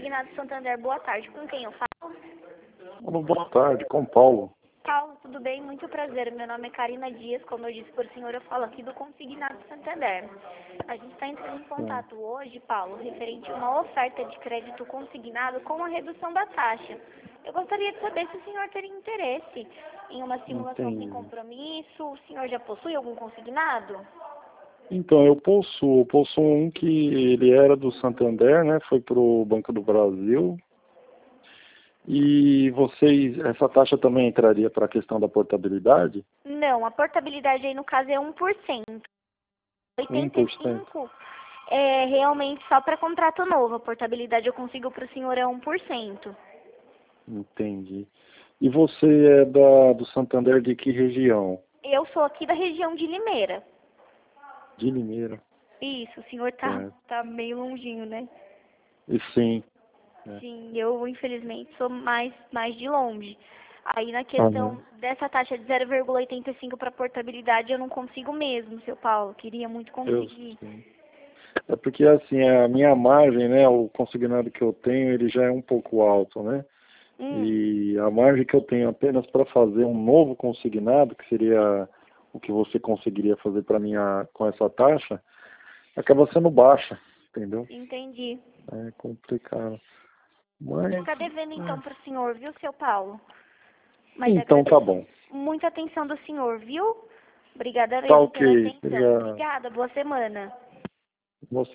Consignado Santander, boa tarde. Com quem eu falo? Boa tarde, com Paulo. Paulo, tudo bem? Muito prazer. Meu nome é Karina Dias. Como eu disse por senhor, eu falo aqui do Consignado Santander. A gente está entrando em contato hoje, Paulo, referente a uma oferta de crédito consignado com a redução da taxa. Eu gostaria de saber se o senhor teria interesse em uma simulação sem compromisso. O senhor já possui algum consignado? Então, eu possuo um que ele era do Santander, né? Foi para o Banco do Brasil. E essa taxa também entraria para a questão da portabilidade? Não, a portabilidade aí no caso é 1%. 85% é realmente só para contrato novo. A portabilidade eu consigo para o senhor é 1%. Entendi. E você é do Santander de que região? Eu sou aqui da região de Limeira. De Limeira. Isso, o senhor tá meio longinho, né? E sim. Sim, eu infelizmente sou mais de longe. Aí na questão dessa taxa de 0,85 para portabilidade eu não consigo mesmo, seu Paulo. Queria muito conseguir. É porque assim, a minha margem, né, o consignado que eu tenho, ele já é um pouco alto, né? E a margem que eu tenho apenas para fazer um novo consignado, que seria o que você conseguiria fazer para mim com essa taxa, acaba sendo baixa, entendeu? Entendi. É complicado. Vou ficar devendo então para o senhor, viu, seu Paulo? Mas então tá bom. Muita atenção do senhor, viu? Obrigada Tá mesmo pela ok. atenção. Obrigada, boa semana.